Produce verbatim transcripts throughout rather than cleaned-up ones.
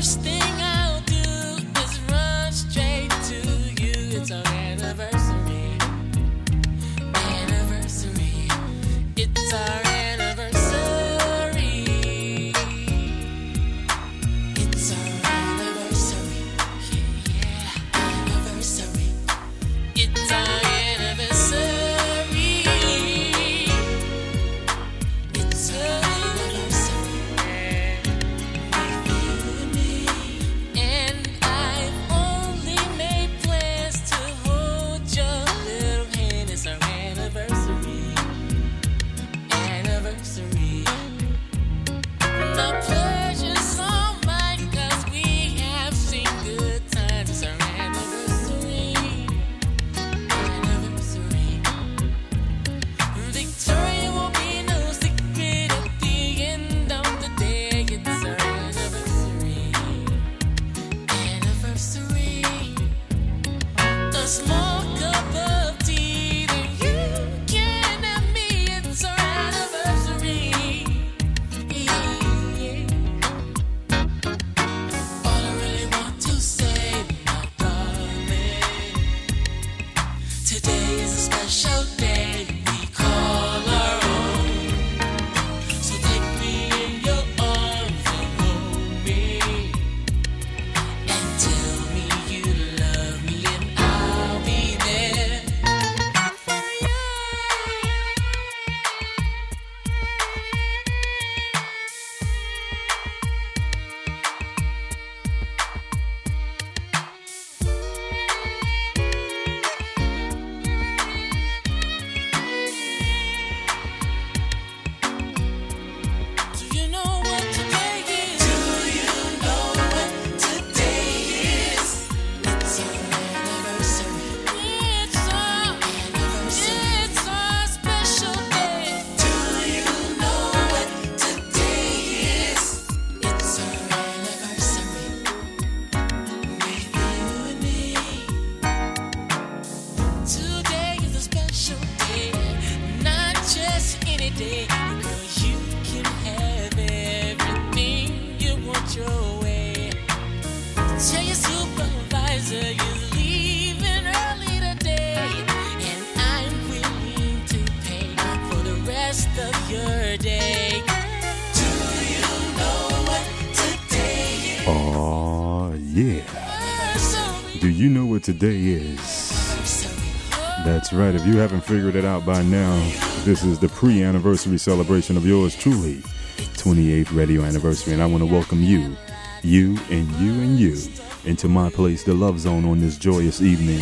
Today is. That's right. If you haven't figured it out by now, this is the pre-anniversary celebration of yours truly, twenty-eighth radio anniversary, and I want to welcome you, you and you and you, into my place, the Love Zone, on this joyous evening.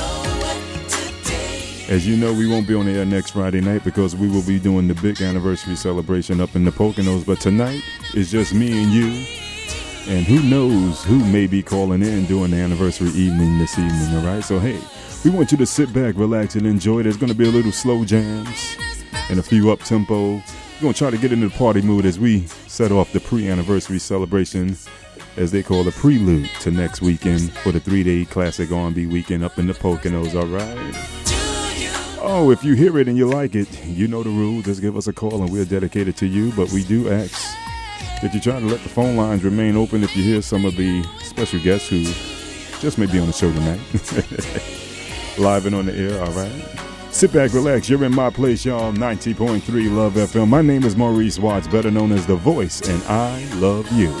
As you know, we won't be on the air next Friday night because we will be doing the big anniversary celebration up in the Poconos, but tonight is just me and you. And who knows who may be calling in during the anniversary evening this evening, all right? So, hey, we want you to sit back, relax, and enjoy. There's going to be a little slow jams and a few up-tempo. We're going to try to get into the party mood as we set off the pre-anniversary celebration, as they call the prelude to next weekend for the three-day classic R and B weekend up in the Poconos, all right? Oh, if you hear it and you like it, you know the rules. Just give us a call and we'll dedicate it to you. But we do ask that you try to let the phone lines remain open if you hear some of the special guests who just may be on the show tonight. Live and on the air, all right? Sit back, relax. You're in my place, y'all. ninety point three Love F M. My name is Maurice Watts, better known as The Voice, and I love you.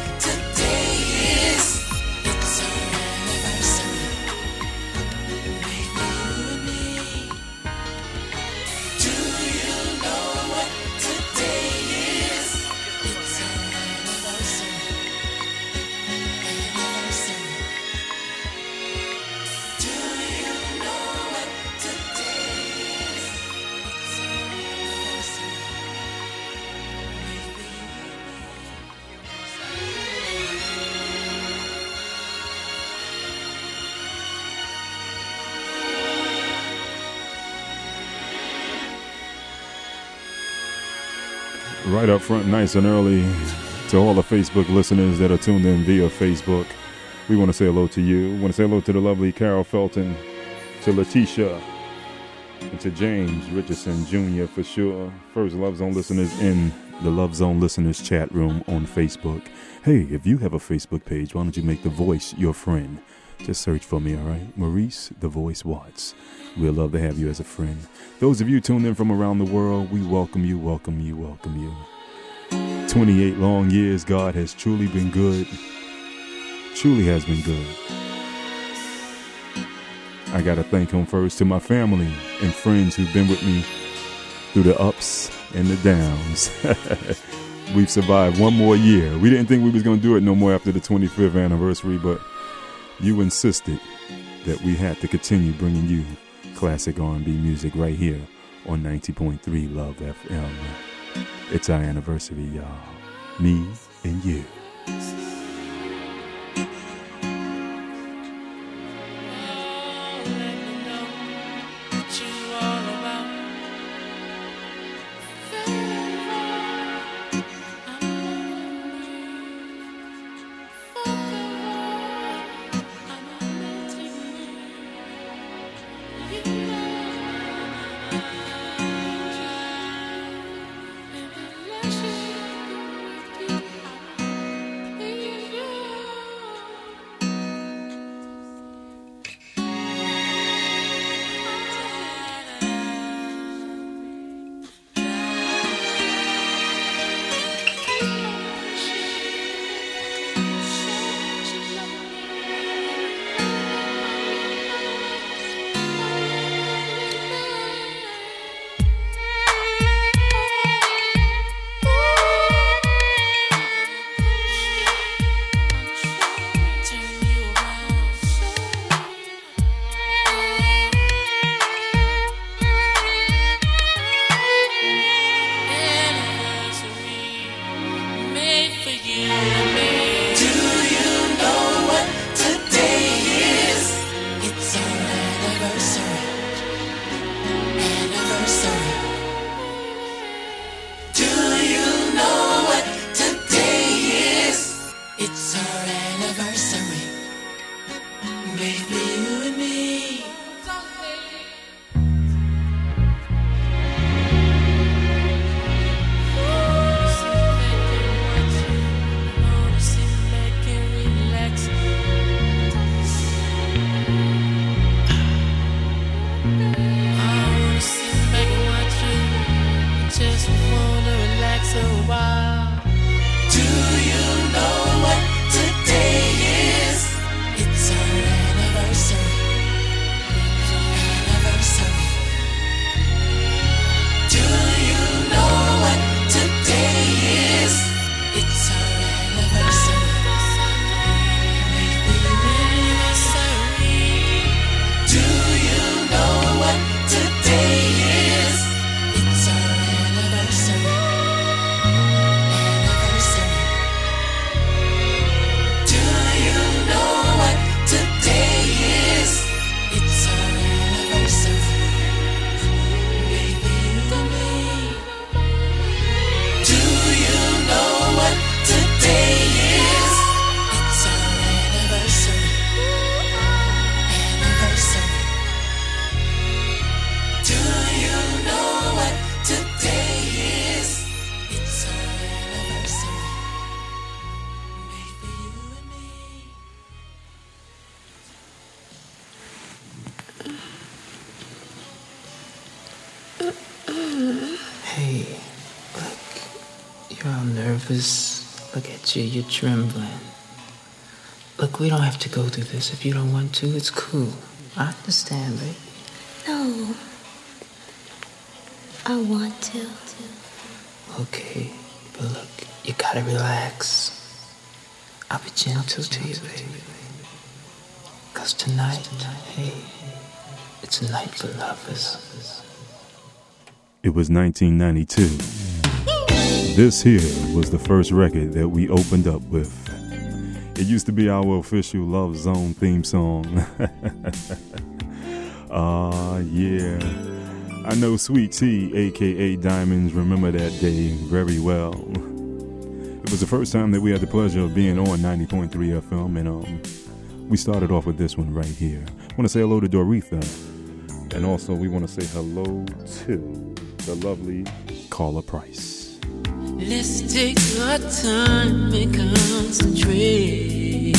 Right up front, nice and early, to all the Facebook listeners that are tuned in via Facebook, we want to say hello to you. We want to say hello to the lovely Carol Felton, to Letitia, and to James Richardson Junior for sure. First Love Zone listeners in the Love Zone listeners chat room on Facebook. Hey, if you have a Facebook page, why don't you make The Voice your friend? Just search for me, all right? Maurice The Voice Watts. We'd love to have you as a friend. Those of you tuned in from around the world, we welcome you, welcome you, welcome you. twenty-eight long years, God has truly been good. Truly has been good. I got to thank him first to my family and friends who've been with me through the ups and the downs. We've survived one more year. We didn't think we was going to do it no more after the twenty-fifth anniversary, but you insisted that we had to continue bringing you classic R and B music right here on ninety point three Love F M. It's our anniversary, y'all. Me and you. Look at you, you're trembling. Look, we don't have to go through this if you don't want to. It's cool. I understand, babe. No. I want to. Okay, but look, you gotta relax. I'll be gentle to you, baby. Cause tonight, hey, it's a night for lovers. It was nineteen ninety-two. This here was the first record that we opened up with. It used to be our official Love Zone theme song. Ah, uh, yeah. I know Sweet T, a k a. Diamonds, remember that day very well. It was the first time that we had the pleasure of being on ninety point three F M, and um, we started off with this one right here. I want to say hello to Doretha, and also we want to say hello to the lovely Carla Price. Let's take our time and concentrate.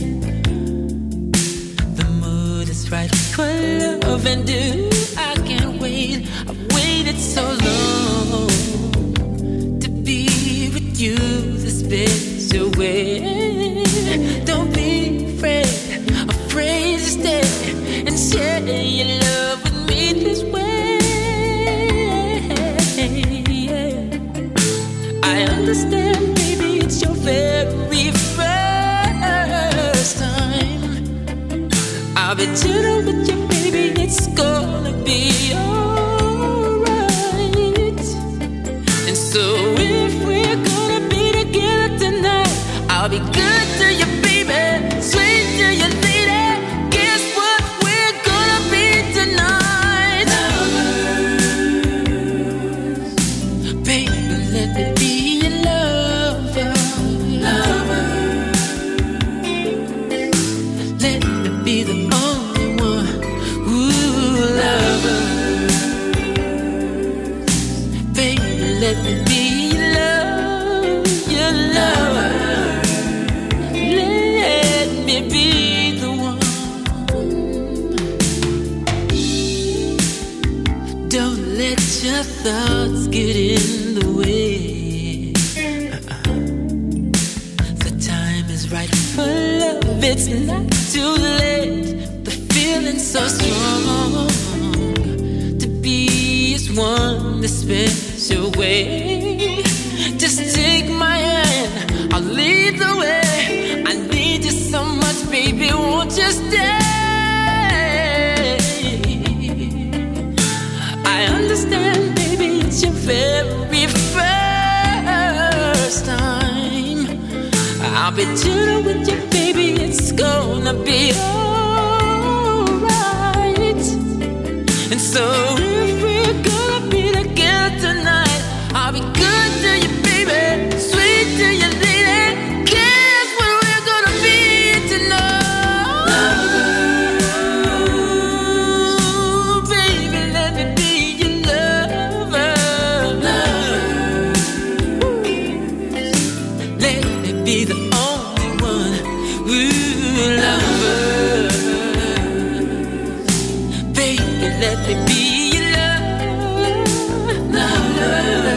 The mood is right for love and do. I can't wait. I've waited so long to be with you this special way. Don't be afraid, afraid to stay and share your love with me this way. I understand, baby, it's your very first time. I'll be gentle with you, baby, it's gonna be alright. And so if we're gonna be together tonight, I'll be good to you, baby, sweet to you, lady. Guess what we're gonna be tonight? Lovers. Baby, let me be your lover. Lovers. Let me be the only one. Ooh, lovers. Baby, let me be your love, your lover. Let me be the one. Don't let your thoughts get in the way. Uh-uh. The time is right for love. It's not too late. The feeling's so strong. To be as one, this special way. Just take my hand, I'll lead the way. I need you so much, baby, won't you stay? I understand, baby, it's your very first time. I'll be gentle with you, baby, it's gonna be alright. And so if we're gonna be together tonight, I'll be good to you, baby, sweet to you, lady. Guess what we're gonna be tonight? Lover. Baby, let me be your lover. Lover. Let me be the only one. Ooh, lover. Baby, let me be your love. Lover.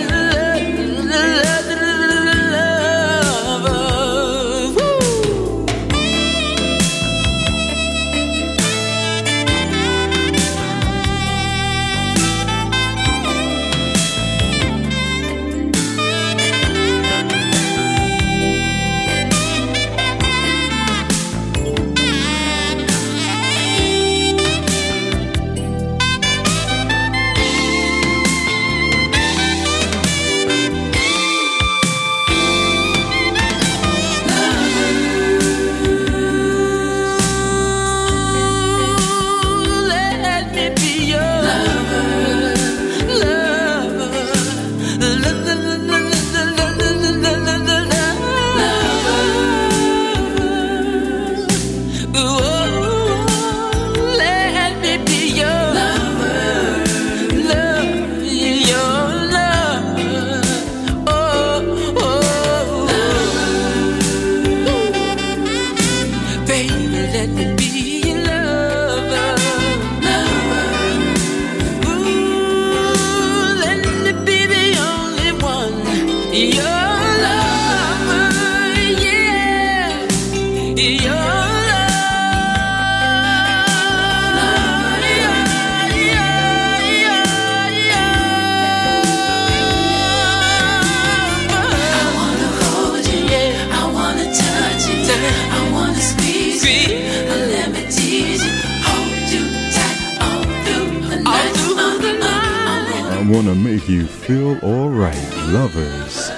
Wanna make you feel alright, lovers.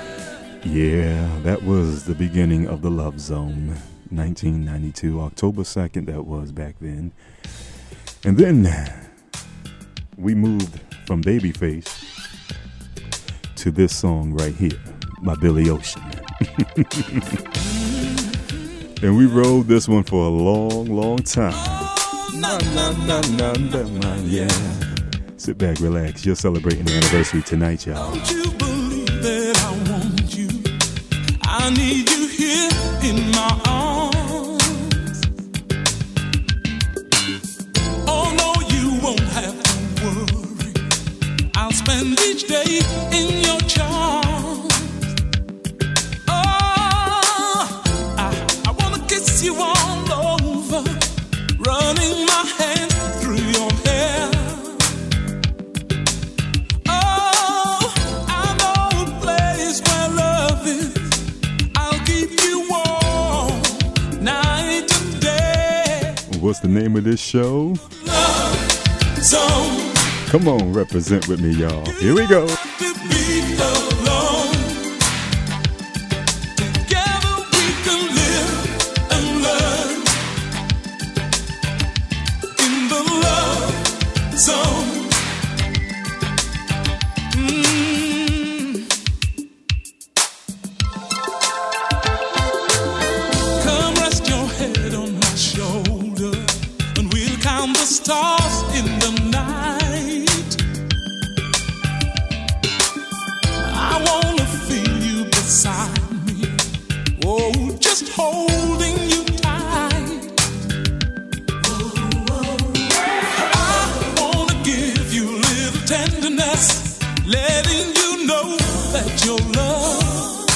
Yeah, that was the beginning of the Love Zone, nineteen ninety-two, October second, that was back then. And then we moved from Babyface to this song right here by Billy Ocean. And we rode this one for a long, long time. Na, na, na, na, na, na, yeah. Sit back, relax. You're celebrating the anniversary tonight, y'all. Don't you believe that I need you here in my arms. Oh no, you won't have to worry. I'll spend each day in your charms. Oh, I, I wanna kiss you all over, running my hand through your hair. Oh, I know a place where love is. I'll keep you warm night and day. What's the name of this show? Love Zone. Come on, represent with me, y'all. Here we go. To be alone. Together we can live and learn in the love zone. Mm. Come rest your head on my shoulder, and we'll count the stars in the night. I wanna feel you beside me. Oh, just holding you tight. I wanna give you a little tenderness, letting you know that you're loved.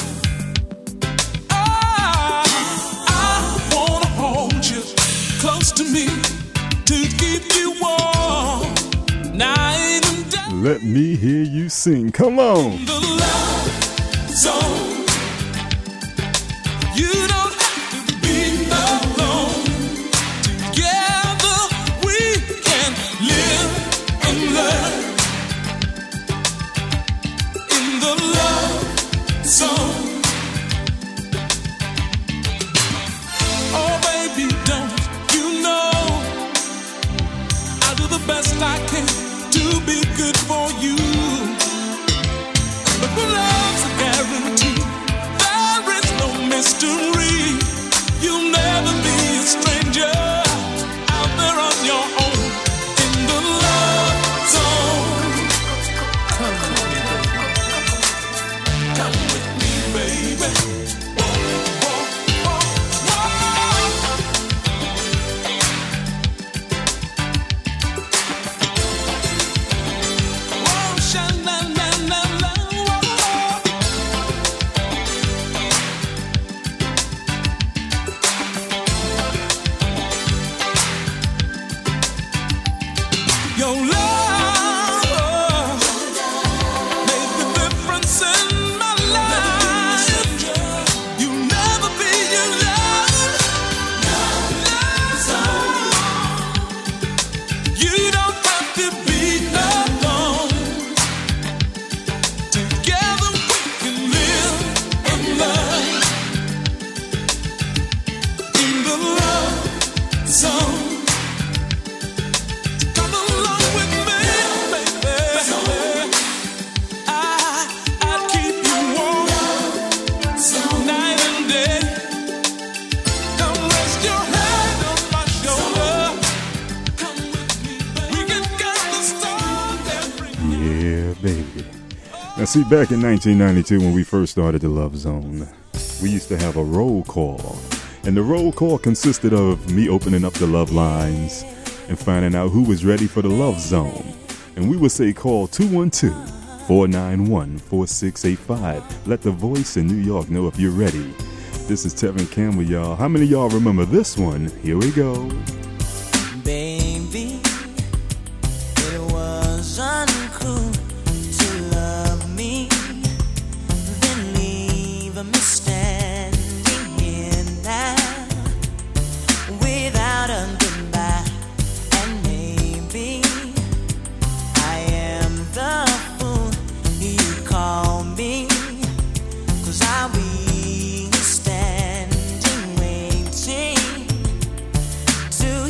I, I wanna hold you close to me to keep you warm night and day. Let me hear you sing. Come on. The love zone. You don't have to be alone. Together we can live and learn in the love zone. Oh baby, don't you know I'll do the best I can to be good for you. But when love's a guarantee, there is no mystery. You'll never be a stranger out there on your own in the love zone. Come with me, come with me, baby. Whoa, whoa, whoa, whoa. Whoa, sha-na-na-na-na, whoa. Your love made the difference in my life. You'll never be alone. You don't have to be alone. Together we can live and learn in the love zone. Come along with me, baby. I, I'll keep you warm night and day. Come rest your head on my shoulder. Come with me, baby. We can count the stars every night. Yeah, baby. Now, see, back in nineteen ninety-two, when we first started the Love Zone, we used to have a roll call. And the roll call consisted of me opening up the love lines and finding out who was ready for the Love Zone. And we would say, call two one two, four nine one, four six eight five. Let the voice in New York know if you're ready. This is Tevin Campbell, y'all. How many of y'all remember this one? Here we go. Baby, it was uncool to love me, then leave me standing here now without a goodbye. And maybe I am the fool you call me, 'cause I'll be standing waiting to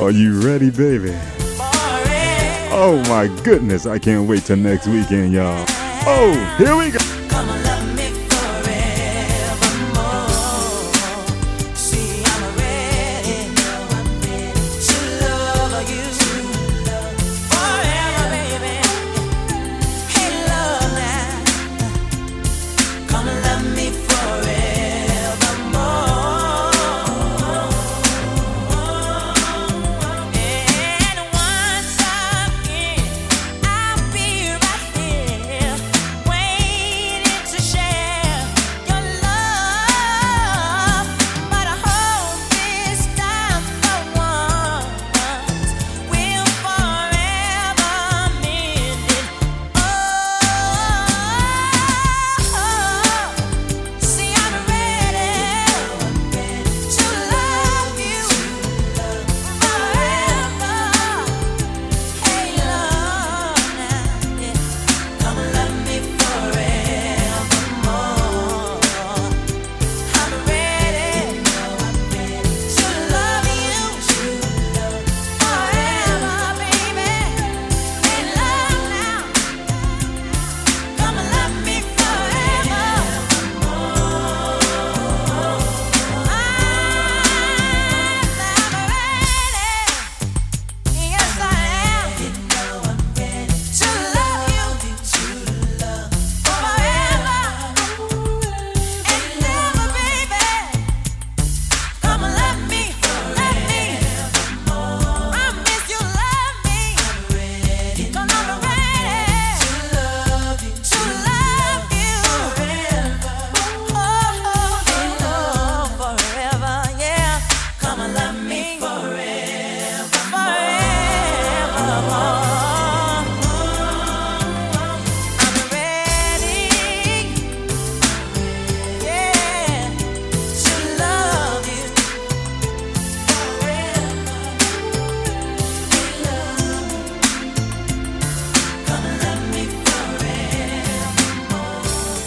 Are you ready, baby? Oh my goodness, I can't wait till next weekend, y'all. Oh, here we go. Come and love me forevermore. See, I'm ready to love you forever, baby. Hey, love now. Come and love me forevermore. And once again, I'll be right here, waiting to share your love. But I hope this time the ones will forever mend it. Oh, see, I'm ready to love you forever. Hey, love now, come and love me forevermore. I'm ready to love you forever, baby. Hey, love now, come and love me forevermore. I'm ready. Yes, I am. To love you forever and ever, baby. Come and love me, love me. I miss you, love me. Come on, I'm ready to love you forever. Oh, forever, yeah. Come and love me forever, forevermore. I'm ready, yeah, to love you forever. Come and love me forevermore.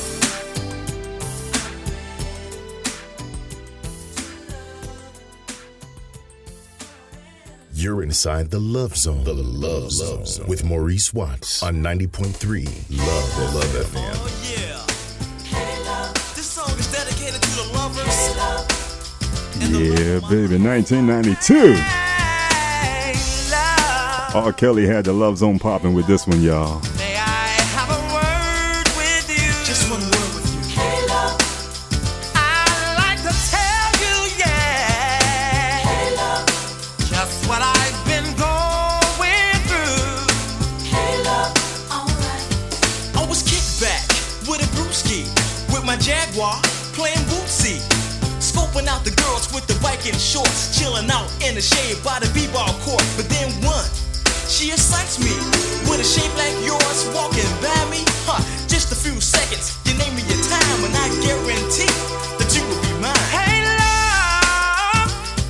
You're inside the Love Zone. The Love Zone with Maurice Watts on ninety point three Love Love F M. Oh yeah. This song is dedicated to the lovers. Yeah, baby, nineteen ninety-two. Hey, love. R. Kelly had the Love Zone popping with this one, y'all. May I have a word with you? Just one word with you. Hey, love. I'd like to tell you, yeah. Hey, love. Just what I've been going through. Hey, love. Alright. I was kicked back with a brewski, with my Jaguar, playing whoopsie. Scoping out the girls with the biking shorts, chilling out in the shade by the b-ball court. But then one, she excites me with a shape like yours, walking by me. Huh, just a few seconds, you name me your time, and I guarantee that you will be mine. Hey, love,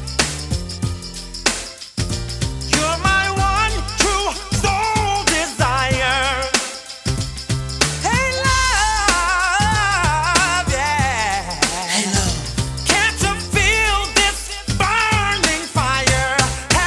you're my one true soul desire. Hey, love, yeah. Hey, love. Can't you feel this burning fire?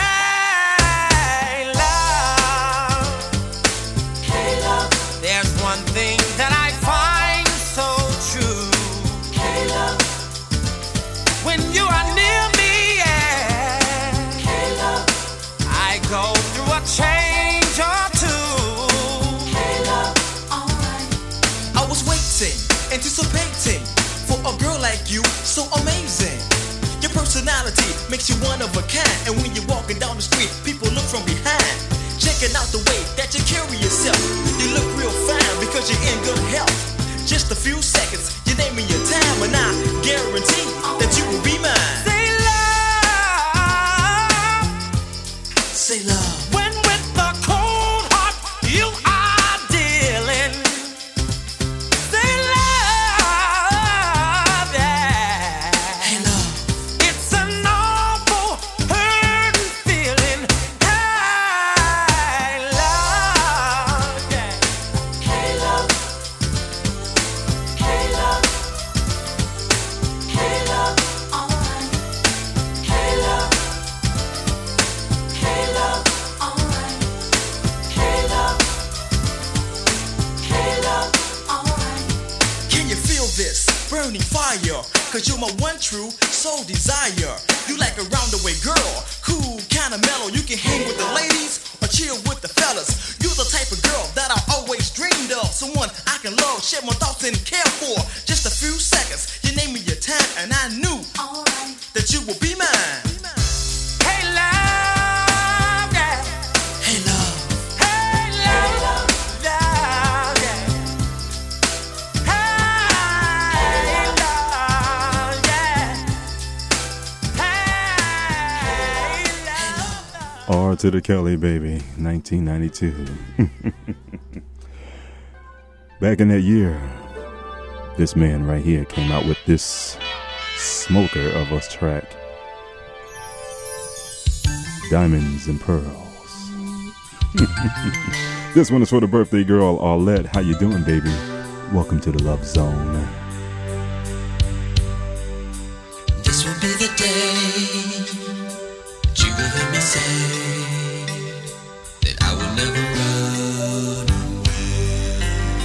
Hey, love. Hey, love. There's one thing that I find so true. Hey, love. When you are near me, yeah. Hey, love. I go through a change or two. Hey, love. Alright. I was waiting, anticipating for a girl like you, so amazing. Your personality makes you one of a kind, and when you're walking down the street, people look from behind. Checking out the way that you carry yourself, you look real fine because you're in good health. Just a few seconds, you name me your time, and I guarantee that you will be mine. Say love, say love. When with the cold heart you are dealing, say love, yeah. Hey, love. It's an awful hurting feeling. Hey, love, yeah. Hey, love. Hey, love. cause you're my one true soul desire. You like a roundaway girl, cool, kinda mellow. You can hang with the ladies or chill with the fellas. You're the type of girl that I always dreamed of. Someone I can love, share my thoughts and care for. Just a few seconds, you name me your time, and I knew right. that you would be mine. Hey love, yeah. Hey love. Hey love, love, yeah. Hey love, yeah. Hey love. R to the Kelly, baby, nineteen ninety-two. Back in that year, this man right here came out with this smoker of a track, Diamonds and Pearls. This one is for the birthday girl, Arlette. How you doing, baby? Welcome to the Love Zone. This will be the day that you will hear me say that I will never run away.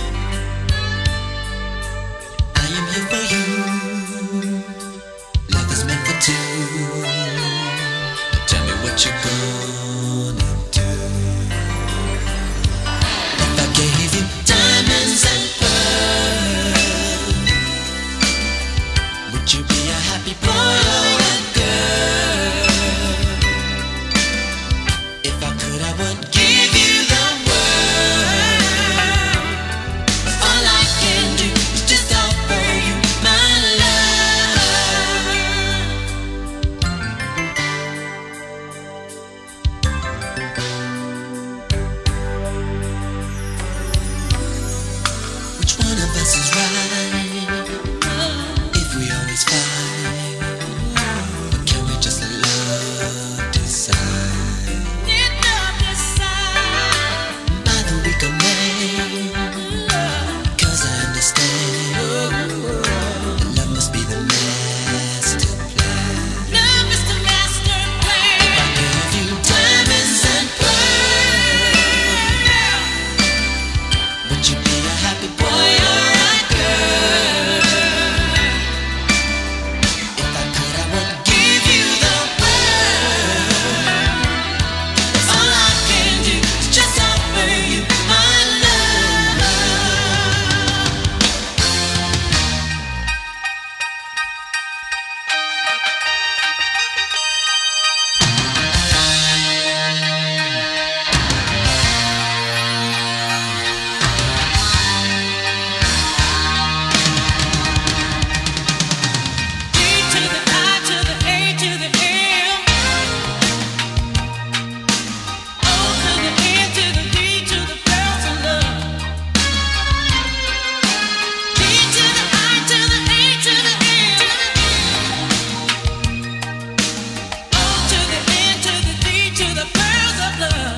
I am here for you. Love is meant for two. Tell me what you're gonna do. If I gave you diamonds and pearls, would you be a happy boy or a girl? If I could, I would give you the world. All I can do is just offer you my love. Which one of us is right? If we always fight, or can we just let love decide? Let love decide. By the week of May, 'cause I understand that love must be the master plan. Love is the master plan. If I gave you diamonds and pearls, would you be a happy boy or a girl? If I could, I would give you the world. All I can do is just offer you my love. D to the I to the A to the M, O to the N to the D to the pearls of love. D to the I to the A to the M, O to the N to the D to the pearls of love.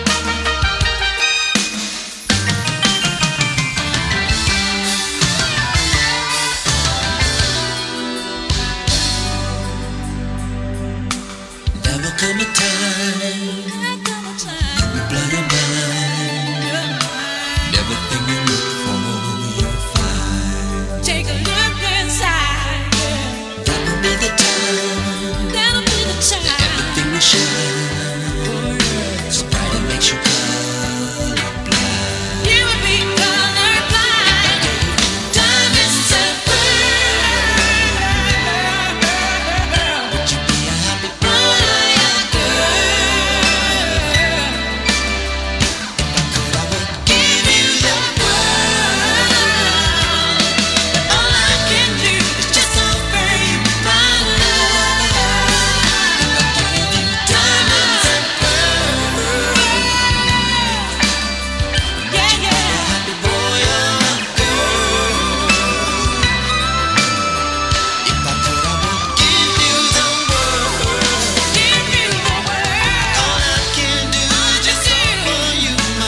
There will come a time you will blow your mind. Everything you look for, you'll find. Take a look inside. That will be the time. That'll be the time. Everything will shine. So bright it makes you colorblind. You will be colorblind. Diamonds and pearls. Would you be a happy boy or a girl? If I could, I would give you the world. All I can do is just offer you my love. If I gave you diamonds and pearls, yeah, yeah. Would you be a happy boy or a girl? If I could, I would give you the world. Give you the world. All I can do is just offer you my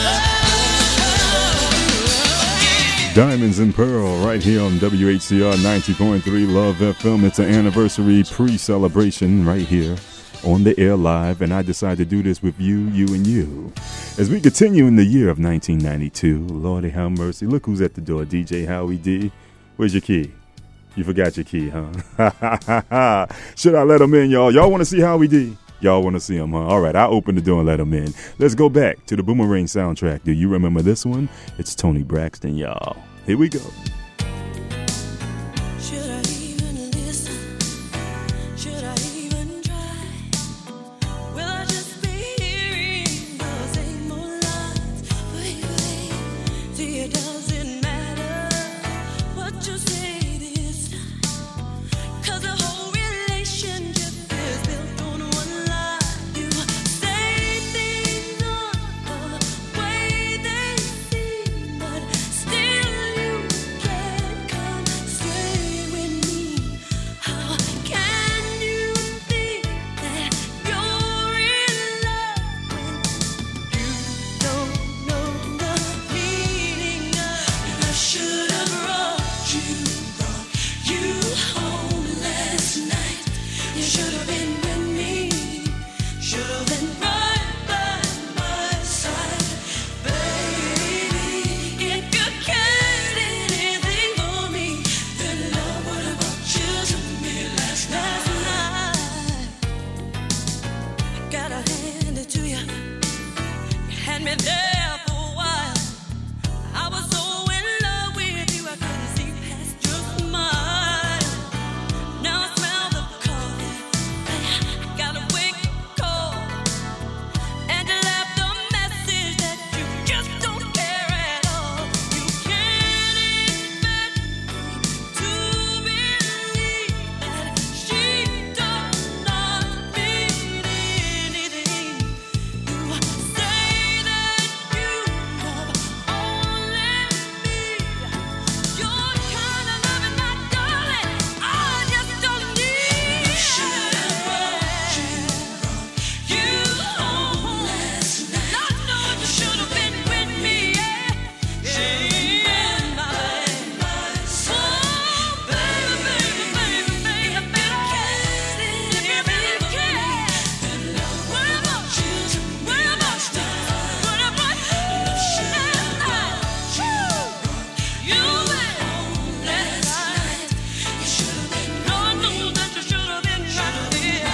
love. Diamonds and Pearl right here on W H C R ninety point three Love F M. It's an anniversary pre-celebration right here on the air live, and I decided to do this with you, you, and you. As we continue in the year of nineteen ninety-two, Lordy have mercy, look who's at the door, D J Howie D. Where's your key? You forgot your key, huh? Should I let him in, y'all? Y'all want to see Howie D? Y'all want to see him, huh? All right, I'll open the door and let him in. Let's go back to the Boomerang soundtrack. Do you remember this one? It's Tony Braxton, y'all. Here we go. Should I even listen? Should I even try? Will I just be hearing the same old lines? Baby, see, it doesn't matter what you say this time, 'cause the whole relationship is built on one lie. You say things on the way they seem, but still you can't come straight with me. How can you think that you're in love when you don't know the meaning of? I should have brought you, brought you home last night. You should have been with me. Should have been right by my side, baby. If you cared anything for me, then love would have brought you to me last night. I gotta hand it to you. You had me there for a while. I was so in love with you, I couldn't see past your smile. Now I smell the coffee. I got a wake call, and you left a message that you just don't care at all. You can't expect me to believe that she does not mean anything. You say that you love only me. Your kind of love is my darling. I just don't need. I should have brought you, brought you home last night. I know you should have been with me, yeah. Yeah, my oh, baby, baby, baby, baby, baby. If you really care, then love what about you? What about you? What about you? You went home last night. You should have been. Lord knows that you should have been right here.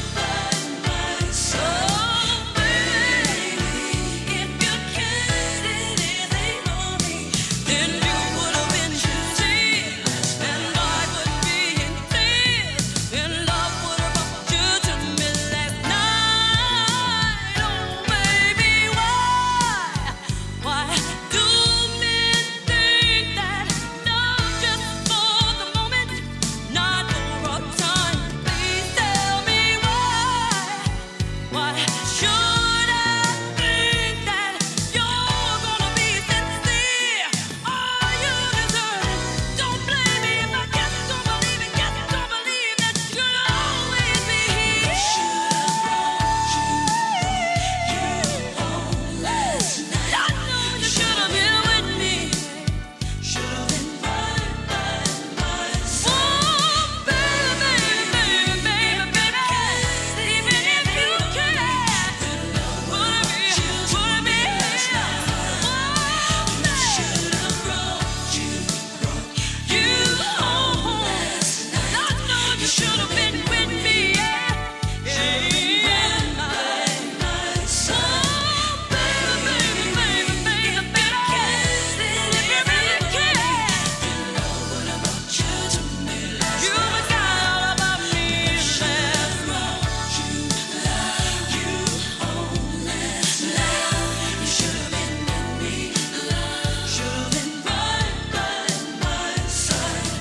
So, baby, if you cared anything for me, then you would have been sincere, and I would be in tears, and love would have brought you to me last night. Oh, baby, why, why do men think that love just for the moment, not for a time? Please tell me why. Why should I think that you're gonna be sincere? Are you deserving? Don't blame me if I just don't believe it. Just don't believe that you'll always be here. Should have brought you, you home last night. I know you should have been with me. Should have been right by my side. Oh, baby, baby, baby, baby. Even if you cared, would it be, would it be here? Oh, I should have brought you, brought you home last night. I know you should have been with me, yeah. Yeah, my, my side. Oh, baby, baby, baby, baby, baby. If you really cared, then love would have brought you to me last night. You forgot all about me last night. You you home last night. You should have been with me. Should have been right by my side,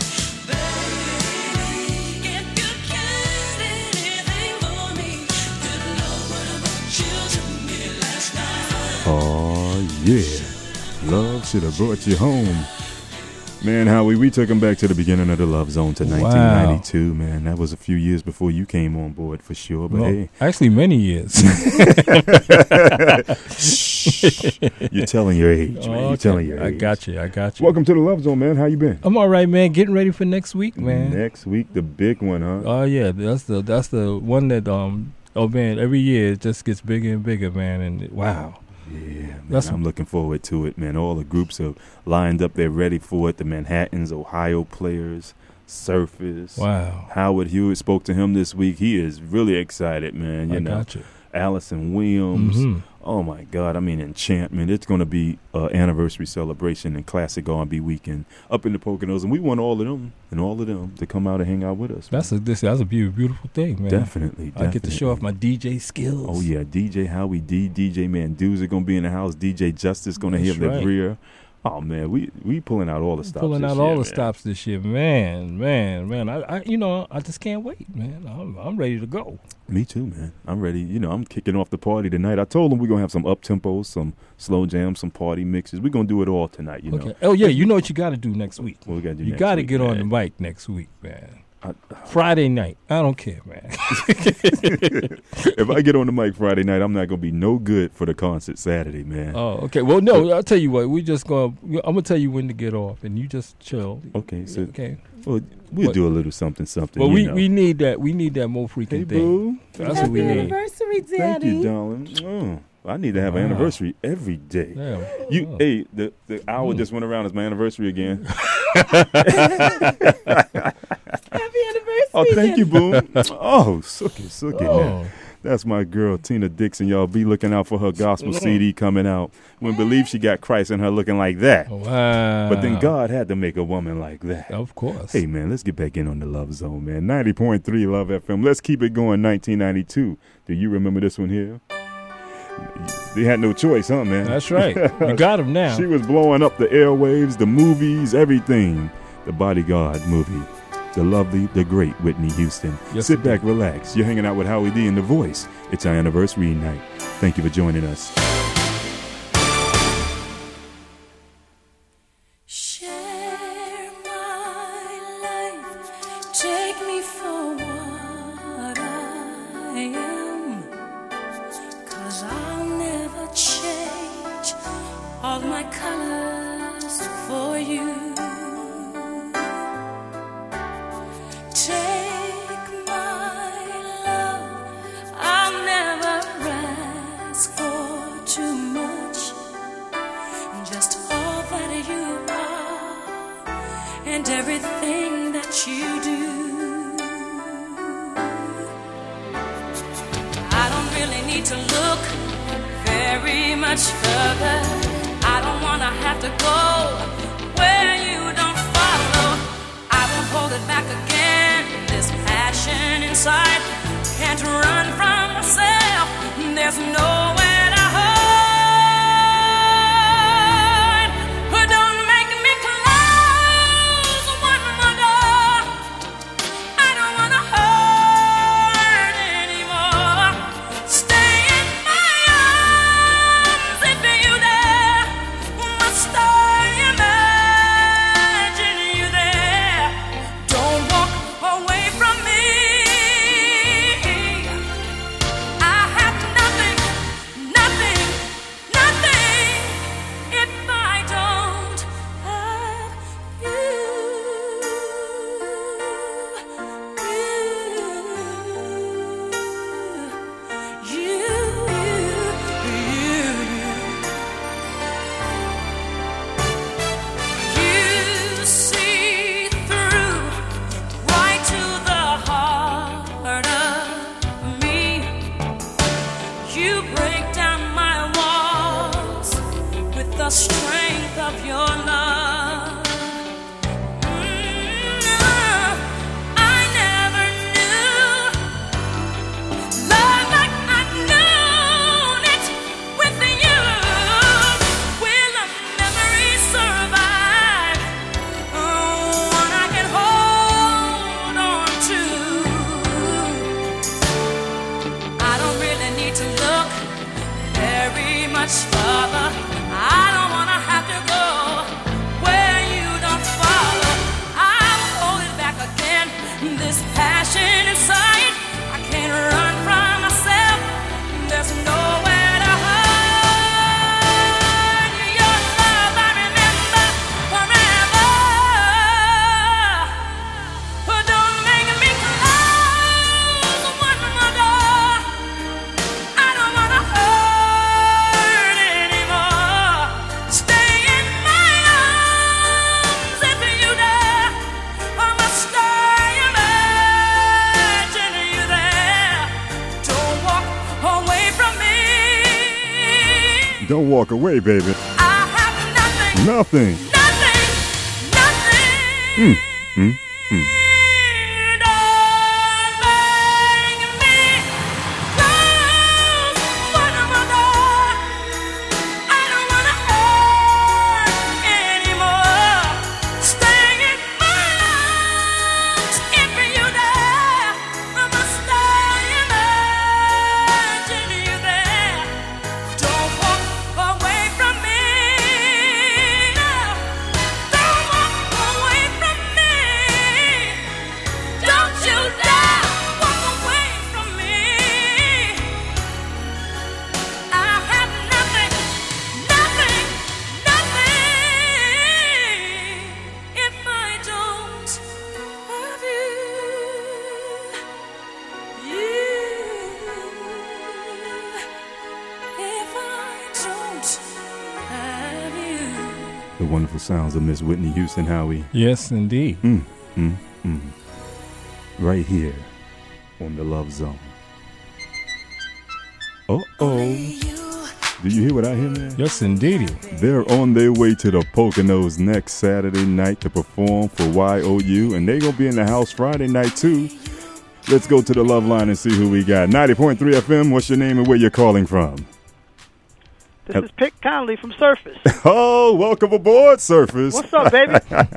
baby. If you cared anything for me, then love would have brought you to me last night. Oh, yeah. Love should have brought you home. Man, Howie, we took him back to the beginning of the Love Zone to Wow. nineteen ninety-two, man. That was a few years before you came on board for sure, but Well, hey. actually, many years. You're telling your age, man. You're Okay, telling your I age. got you. I got you. Welcome to the Love Zone, man. How you been? I'm all right, man. Getting ready for next week, man. Next week, the big one, huh? Oh yeah, that's the that's the one that um. Oh man, every year it just gets bigger and bigger, man. And wow. Yeah, man, That's I'm looking forward to it, man. All the groups are lined up. They're ready for it. The Manhattans, Ohio players, Surface. Wow. Howard Hewitt spoke to him this week. He is really excited, man. You I know, got you. Allison Williams. Mhm. Oh my God! I mean, Enchantment. It's going to be an anniversary celebration and classic R and B weekend up in the Poconos, and we want all of them and all of them to come out and hang out with us. That's a this that's a beautiful, beautiful thing, man. Definitely, I get to show definitely. off my D J skills. Oh yeah, D J Howie D, D J Manduza going to be in the house. D J Justice going to That's have the right. rear. Oh man, we we pulling out all the stops. Pulling this out year, all the man. stops this year, man, man, man. I, I, you know, I just can't wait, man. I'm, I'm ready to go. Me too, man. I'm ready. You know, I'm kicking off the party tonight. I told them we're gonna have some up tempos, some slow jams, some party mixes. We're gonna do it all tonight. You Okay. know. Oh yeah, you know what you got to do next week. What we gotta do You next got to week, get on the man? mic next week, man. I- Friday night. I don't care, man. If I get on the mic Friday night, I'm not gonna be no good for the concert Saturday, man. Oh, okay. Well, no, I'll tell you what. We just gonna. I'm gonna tell you when to get off, and you just chill. Okay, so Okay. well, we'll What? do a little something, something. Well, you we, know. we need that. We need that more freaking Hey, thing. boo. That's what we Happy need. anniversary, Daddy. Thank you, darling. Oh, I need to have an Wow. anniversary every day. Yeah. You, Oh. hey, the the hour Mm. just went around. It's my anniversary again. Happy anniversary. Oh, thank you, Daddy. Boom. Oh, sookie, sookie, Oh. man. That's my girl, Tina Dixon. Y'all be looking out for her gospel Mm. C D coming out. Wouldn't believe she got Christ in her looking like that. Wow. But then God had to make a woman like that. Of course. Hey, man, let's get back in on the Love Zone, man. ninety point three Love F M. Let's keep it going, nineteen ninety-two. Do you remember this one here? They had no choice, huh, man? That's right. You got him now. She was blowing up the airwaves, the movies, everything. The Bodyguard movie. The lovely, the great Whitney Houston. Yes, Sit it back, relax. You're hanging out with Howie D and The Voice. It's our anniversary night. Thank you for joining us. Share my life, take me for what I am, 'cause I'll never change all my colors for you. Take my love, I'll never ask for too much, just all that you are and everything that you do. I don't really need to look very much further. I don't wanna have to go where you don't follow. I won't hold it back again. This passion inside can't run from myself. There's nowhere to hide. But don't make me close one more door. I don't wanna hurt anymore. Stay in my arms if you dare. Must I imagine you there? Don't walk away from me. I have nothing, nothing, nothing if I don't have you. You, you see through right to the heart of me. You break down my walls with the strength of your love. Mm, I never knew love like I've known it with you. Will a memory survive? Oh, one I can hold on to. I don't really need to look very much further. I don't wanna have to go where you don't follow. I'll hold it back again. This passion inside, I can't run from myself. There's nowhere to hide. Your love I remember forever. But don't make me close one more door. I don't wanna hurt anymore. Stay in my arms if you dare. I must stay Don't walk away, baby. I have Nothing. nothing, nothing, nothing. Mm, mm, mm. The wonderful sounds of Miss Whitney Houston, Howie. Yes, indeed. Mm, mm, mm. Right here on the Love Zone. Uh-oh. Do you hear what I hear, man? Yes, indeed. They're on their way to the Poconos next Saturday night to perform for Y O U, and they're going to be in the house Friday night, too. Let's go to the Love Line and see who we got. ninety point three F M, what's your name and where you're calling from? This is Pick Conley from Surface. Oh, welcome aboard, Surface. What's up, baby?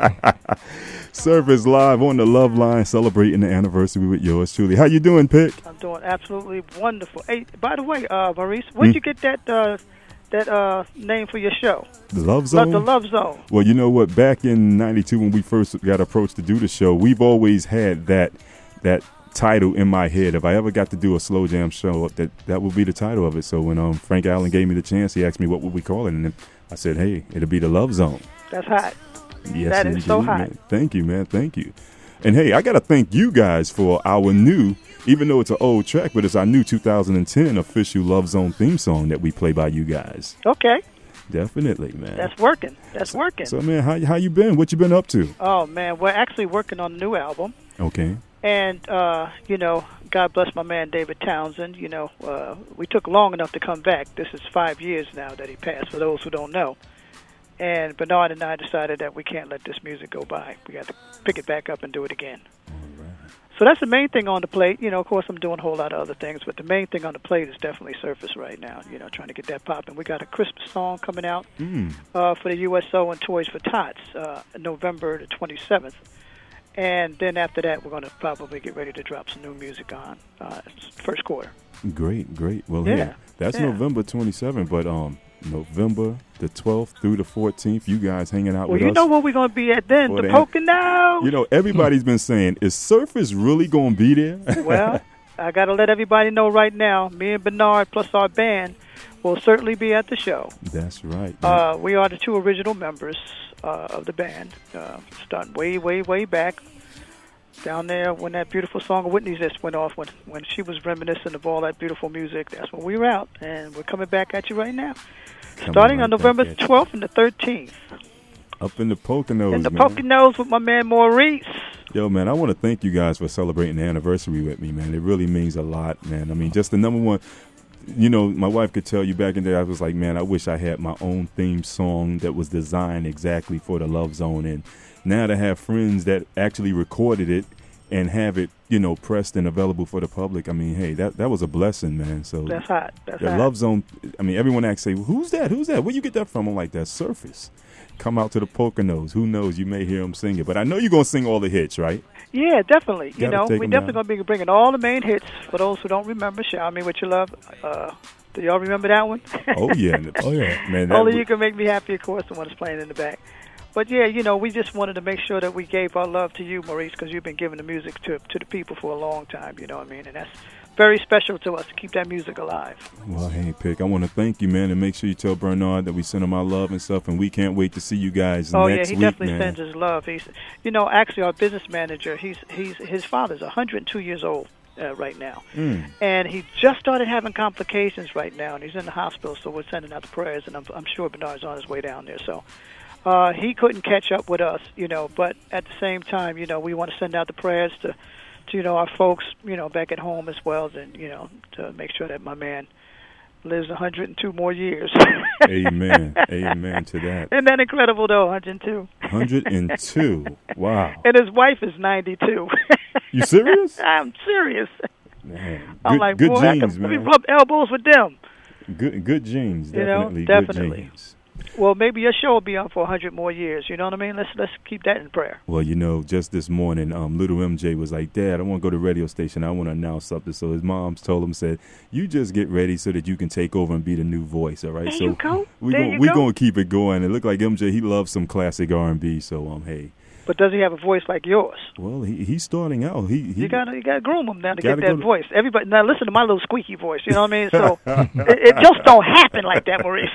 Surface live on the Love Line, celebrating the anniversary with yours truly. How you doing, Pick? I'm doing absolutely wonderful. Hey, by the way, uh, Maurice, where'd Mm. you get that uh, that uh, name for your show? The Love Zone? The Love Zone. Well, you know what? Back in ninety-two when we first got approached to do the show, we've always had that that title in my head. If I ever got to do a slow jam show, that that would be the title of it. So when um Frank Allen gave me the chance, he asked me what would we call it, and then I said, hey, it'll be the Love Zone. That's hot. Yes, That is indeed, so hot. man. Thank you, man. Thank you. And hey, I got to thank you guys for our new, even though it's an old track, but it's our new two thousand ten official Love Zone theme song that we play by you guys. Okay. Definitely, man. That's working. That's working. So, man, how how you been? What you been up to? Oh, man, we're actually working on a new album. Okay. And, uh, you know, God bless my man David Townsend. You know, uh, we took long enough to come back. This is five years now that he passed, for those who don't know. And Bernard and I decided that we can't let this music go by. We got to pick it back up and do it again. So that's the main thing on the plate. You know, of course, I'm doing a whole lot of other things, but the main thing on the plate is definitely Surface right now, you know, trying to get that popping. We got a Christmas song coming out Mm. uh, for the U S O and Toys for Tots, uh, November the twenty-seventh. And then after that, we're going to probably get ready to drop some new music on uh, first quarter. Great, great. Well, Yeah, yeah, that's yeah. November twenty-seventh, but um, November the twelfth through the fourteenth, you guys hanging out Well, with you us. know where we're going to be at then, For the the- Poconos. You know, everybody's been saying, is Surface really going to be there? Well, I got to let everybody know right now, me and Bernard plus our band will certainly be at the show. That's right. Uh, we are the two original members uh, of the band, uh, starting way, way, way back down there when that beautiful song of Whitney's just went off, when when she was reminiscent of all that beautiful music. That's when we were out, and we're coming back at you right now, Coming starting right on back November at you. twelfth and the thirteenth. Up in the Poconos, In the man. Poconos with my man Maurice. Yo, man, I want to thank you guys for celebrating the anniversary with me, man. It really means a lot, man. I mean, just the number one, you know, my wife could tell you back in the day, I was like, man, I wish I had my own theme song that was designed exactly for the Love Zone. And now to have friends that actually recorded it and have it, you know, pressed and available for the public, I mean, hey, that, that was a blessing, man. So That's hot. That's the hot. Love Zone, I mean, everyone asks, say, who's that? Who's that? Where you get that from? I'm like, that's Surface. Come out to the Poconos. Who knows? You may hear them sing it. But I know you're going to sing all the hits, right? Yeah, definitely. You Gotta know, take we're 'em definitely down. going to be bringing all the main hits. For those who don't remember, Shower Me With Your Love. Uh, do y'all remember that one? Oh, yeah. Oh, yeah. Man, that Only was- You Can Make Me Happy, of course, the one that's playing in the back. But, yeah, you know, we just wanted to make sure that we gave our love to you, Maurice, because you've been giving the music to to the people for a long time, you know what I mean? And that's very special to us to keep that music alive. Well, hey, Pick, I want to thank you, man, and make sure you tell Bernard that we send him our love and stuff, and we can't wait to see you guys Oh, next yeah, he week, definitely man. sends his love. He's, you know, actually, our business manager, he's he's his father's one hundred two years old uh, right now. Mm. And he just started having complications right now, and he's in the hospital, so we're sending out the prayers, and I'm, I'm sure Bernard's on his way down there. So uh, he couldn't catch up with us, you know, but at the same time, you know, we want to send out the prayers to, to you know, our folks, you know, back at home as well, and, you know, to make sure that my man lives one hundred two more years. Amen. Amen to that. Isn't that incredible, though? one hundred two. one hundred two. Wow. And his wife is ninety-two. You serious? I'm serious. Man. I'm Good, like, good boy, I genes, can, let man. me rub elbows with them. Good, good genes. You know, Definitely. definitely. Good genes. Well, maybe your show will be on for one hundred more years. You know what I mean? Let's let's keep that in prayer. Well, you know, just this morning, um, little M J was like, Dad, I want to go to the radio station. I want to announce something. So his mom's told him, said, you just get ready so that you can take over and be the new voice, all right? There so you go. we There gon- you we go. going to keep it going. It looked like M J, he loves some classic R and B. So, um, hey. But does he have a voice like yours? Well, he he's starting out. He, he You gotta you gotta groom him now to Gotta get that go to- voice. Everybody now listen to my little squeaky voice. You know what I mean? So it, it just don't happen like that, Maurice.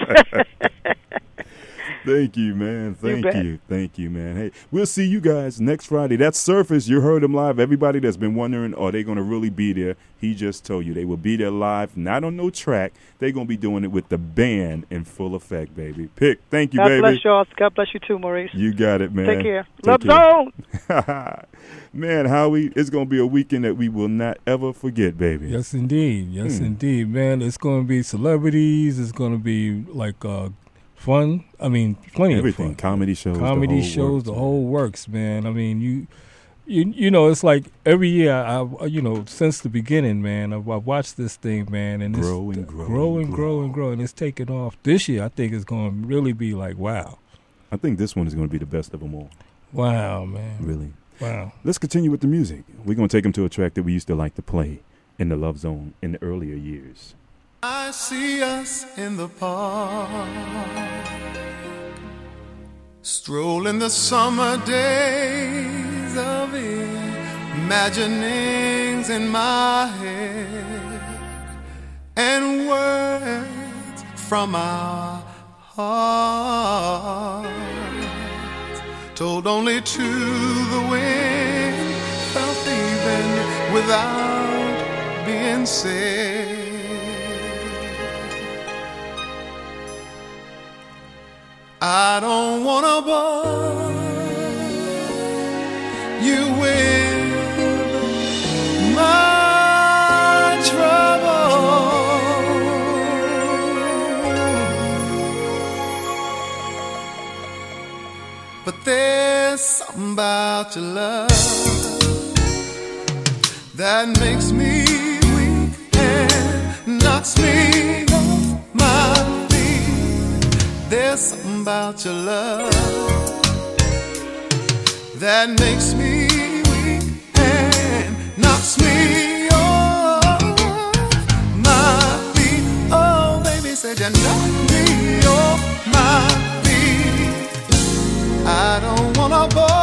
Thank you, man. Thank bet. you. Thank you, man. Hey, we'll see you guys next Friday. That's Surface. You heard him live. Everybody that's been wondering, are they going to really be there? He just told you they will be there live, not on no track. They're going to be doing it with the band in full effect, baby. Pick. Thank you, God baby. bless y'all. God bless you too, Maurice. You got it, man. Take care. Take Love care. Zone. Man, Howie, it's going to be a weekend that we will not ever forget, baby. Yes, indeed. Yes, Hmm. indeed, man. It's going to be celebrities. It's going to be like uh, fun. I mean, plenty Everything. of fun. Comedy shows. the Comedy whole shows, works, the man. whole works, man. I mean, you, you, you know, it's like every year. I, I you know, since the beginning, man, I've, I've watched this thing, man, and Grow it's and grow grow and and grow and grow, and it's taking off. This year, I think it's going to really be like, wow, I think this one is going to be the best of them all. wow, man, Really. wow. Let's continue with the music. We're going to take them to a track that we used to like to play in the Love Zone in the earlier years. I see us in the park, strolling the summer days of imaginings in my head, and words from our hearts, told only to the wind, felt even without being said. I don't wanna bore you with my trouble, but there's something about your love that makes me weak and knocks me off my feet. There's something about your love that makes me weak and knocks me off my feet. Oh, baby, said you knock me off my feet. I don't wanna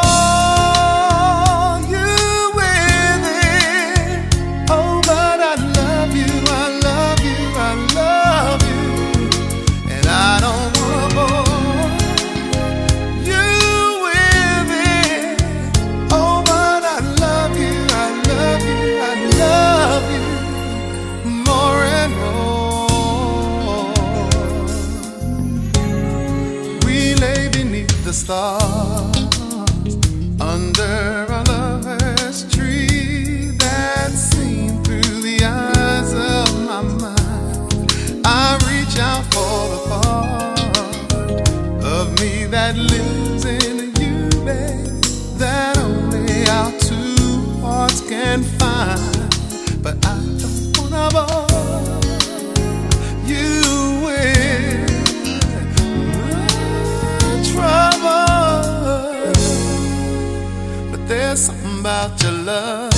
bore you with it. Oh, but I love you, I love you, I love you, and I don't wanna bore you with it. Oh, but I love you, I love you, I love you more and more. We lay beneath the stars under a lover's tree that's seen through the eyes of my mind. I reach out for the part of me that lives in you, babe, that only our two hearts can find. But I don't wanna bore you with trouble, but there's something about your love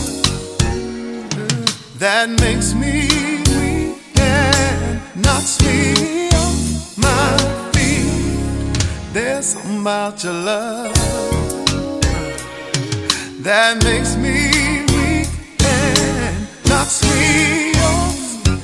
that makes me weak and knocks me off my feet. There's something about your love that makes me weak and knocks me off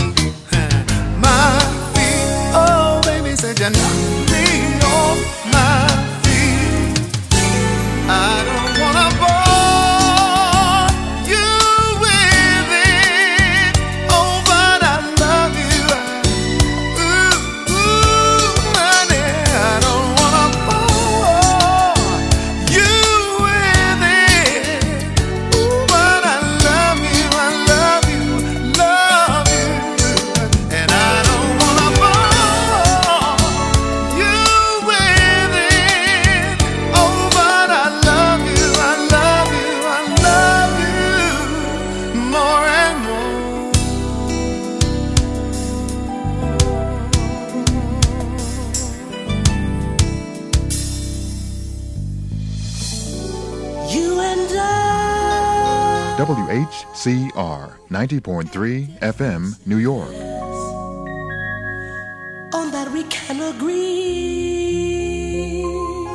my feet. Oh, baby, said you knock me off my feet. I don't wanna bore you with it. Oh, but I love you. Ooh, ooh, honey, I don't wanna bore you with it. Ooh, H C R ninety point three F M, New York. On that we can agree,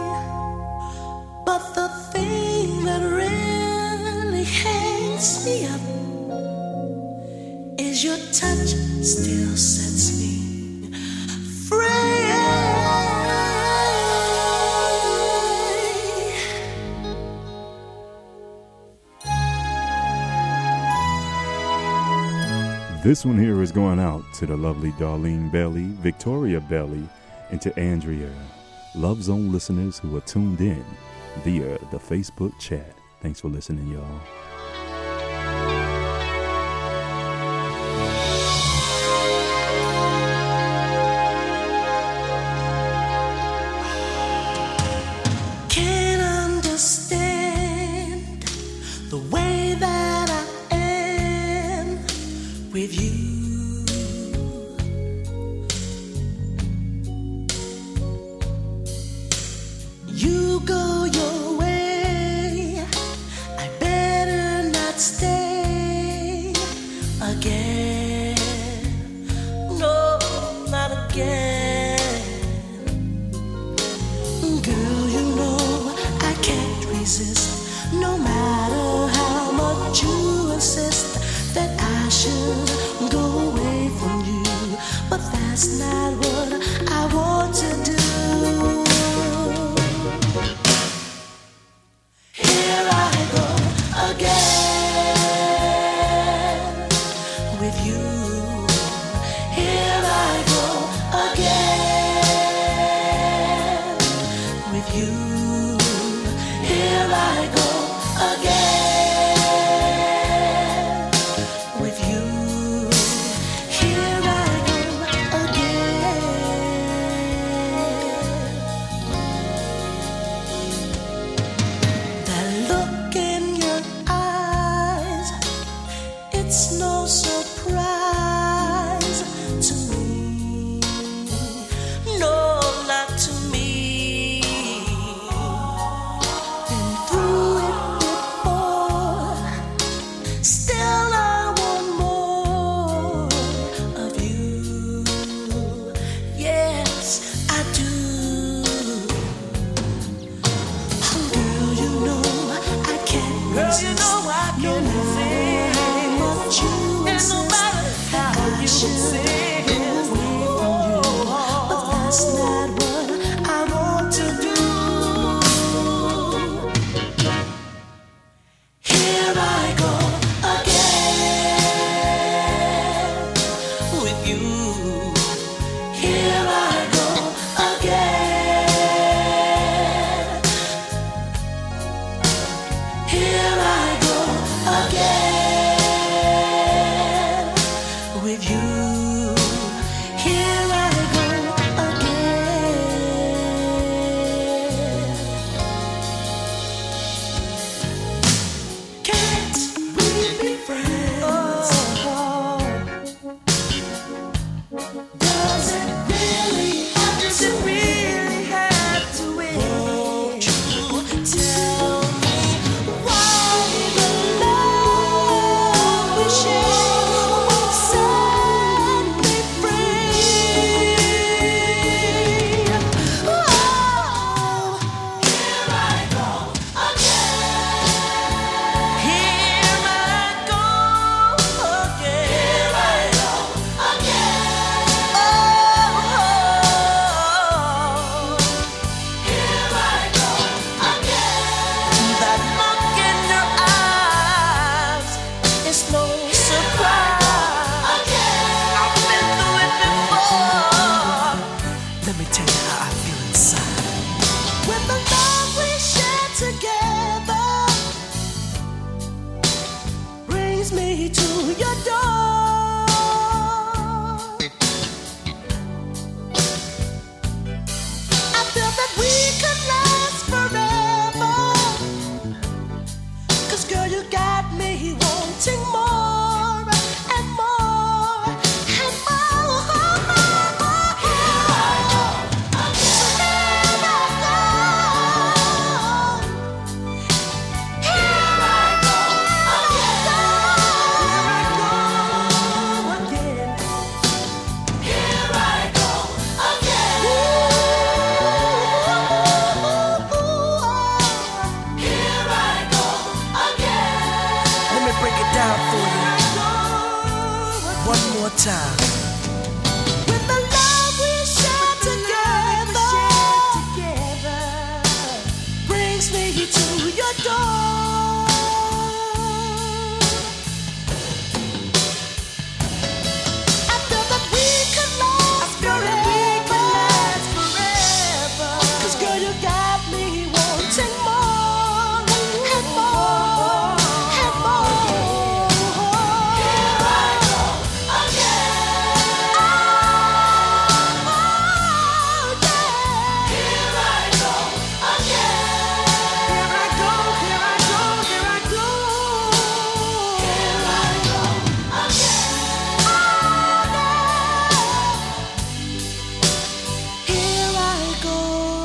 but the thing that really hangs me up is your touch still sets me free. This one here is going out to the lovely Darlene Bailey, Victoria Bailey, and to Andrea, Love Zone listeners who are tuned in via the Facebook chat. Thanks for listening, y'all. Can't understand the way that I am with you. You go your way, I better not stay again. No, not again. Girl, you know I can't resist, no matter how much you insist that I should go away from you. But that's not what I want to do. Here I go again with you. Here I go again with you. Here I go again with you. Here I go again. That look in your eyes, it's no surprise to me. No, not to me. Been through it before. Still I want more of you. Yes, I do. Oh, girl, you know I can't resist. No matter how much you insist that I should go away from you. But that's not what I want to do. Here I go again with you. Here I go again. Here I go again with you. Here I go again. Can't we be friends? Does it really have to? Does it really have to end? Won't you tell me why the love we share won't set me free? Oh, here I go again. Here I go again. Here I go again. Oh, here I go again. That look in your eyes is no surprise. I've been through it before. Let me tell you how I feel inside. When the love we share together brings me to your door. I feel that we could last forever. 'Cause girl, you got me wanting more and more and more. Here I go again. Here I go again. time. With the love we share together, brings me to your door. After that we could last forever, 'cause girl you got me wanting more and more and more. Here I go again. Oh, yeah. Here I go again. Here I go, here I go, here I go. Here I go again. Oh, yeah. Here I go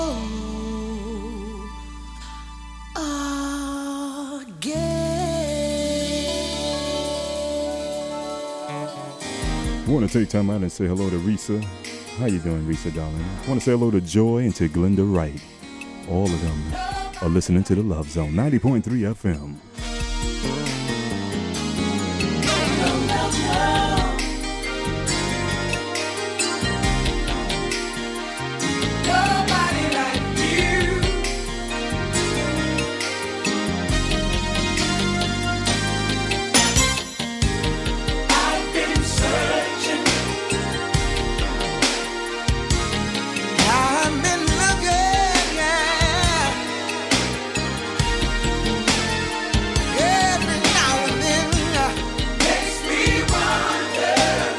I want to take time out and say hello to Risa. How you doing, Risa, darling? I want to say hello to Joy and to Glenda Wright. All of them are listening to the Love Zone, ninety point three F M. Nobody like you. I've been searching. I've been looking, yeah. Every now and then, Makes me wonder.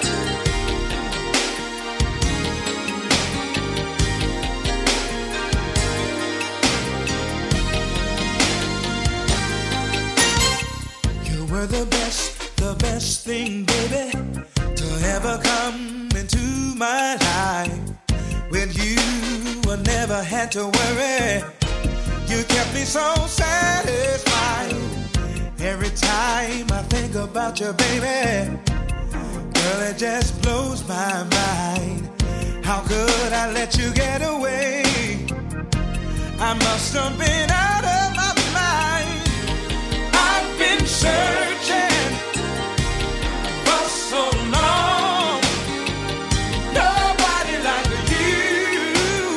you were the best, the best thing, baby, to ever come into my life. With you, I never had to worry. You kept me so satisfied. Every time I think about you, baby, girl, it just blows my mind. How could I let you get away? I must have been out of my mind. I've been searching for so long. Nobody like you,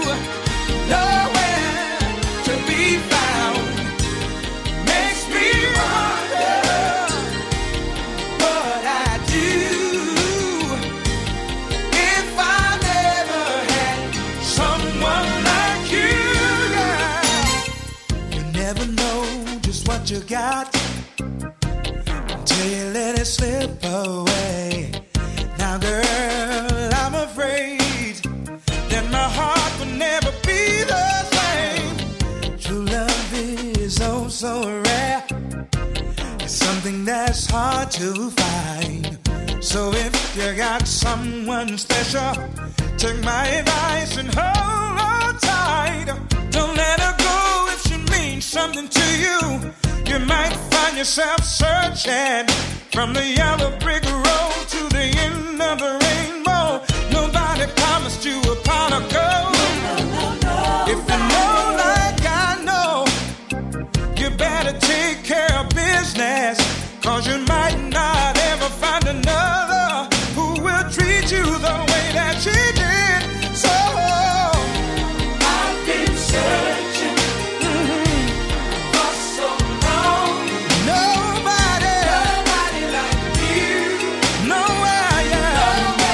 nowhere to be found. Makes me wonder what I'd do if I never had someone like you. Yeah. You never know just what you got until you let it slip away. Now, girl, I'm afraid that my heart will never be the same. True love is oh so rare. It's something that's hard to find. So if you got someone special, take my advice and hold on tight. Don't let her go if she means something to you. You might find yourself searching from the yellow brick road to the end of the rainbow. Nobody promised you a pot of gold. If you know like I know, you better take care of business, 'cause you might not ever find another who will treat you the way that she did. So I've been searching for so long. nobody, Nobody like you. nowhere, yeah.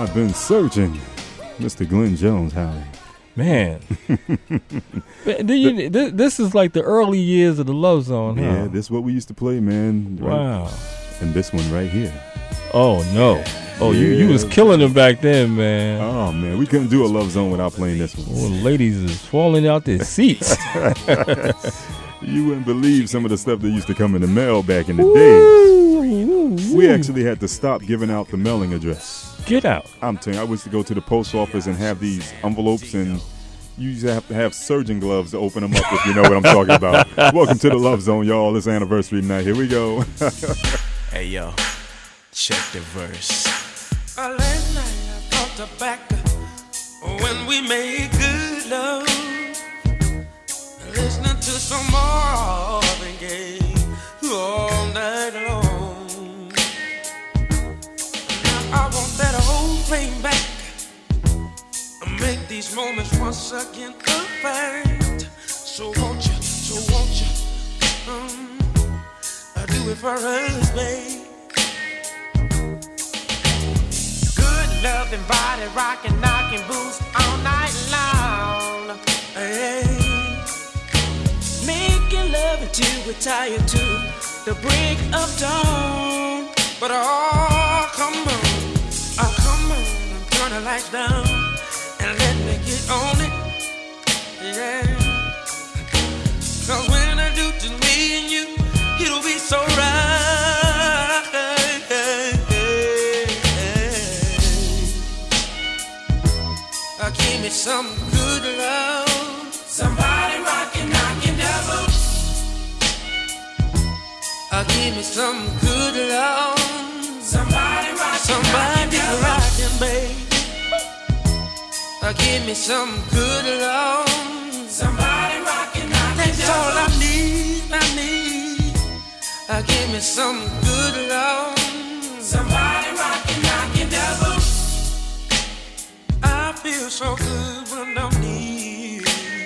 I've been searching. Mister Glenn Jones, Howie. Man. Do you, this, this is like the early years of the Love Zone, huh? Yeah, this is what we used to play, man. Right? Wow. And this one right here. Oh, no. Oh, yeah. you, you was killing them back then, man. Oh, man. We couldn't do a Love Zone without playing this one. Oh, ladies is falling out their seats. You wouldn't believe some of the stuff that used to come in the mail back in the days. We actually had to stop giving out the mailing address. Get out. I'm telling you, I used to go to the post office and have these envelopes, and you used to have to have surgeon gloves to open them up, if you know what I'm talking about. Welcome to the Love Zone, y'all. It's anniversary night. Here we go. Hey, yo. Check the verse. Uh, last night I thought back when we made good love. Listening to some Marvin Gaye all night long. Now I want that old flame back. Make these moments once again perfect. So won't you, so won't you um, I do it for us, babe. Good loving, body rocking, knocking boots all night long. Hey. Making love until we're tired to the break of dawn. But oh, come on, oh, come on, turn the lights down and let me get on it, yeah. Cause when I do to me and you, it'll be so right. Uh, give me some good love. Somebody rockin', knockin' devil. Uh, give me some good love. Somebody rockin', somebody rockin', baby. Uh, give me some good love. Somebody rockin', knockin' that's all I need, I need. Uh, give me some good love. Somebody rockin', knockin' devil. I feel so good when I'm near.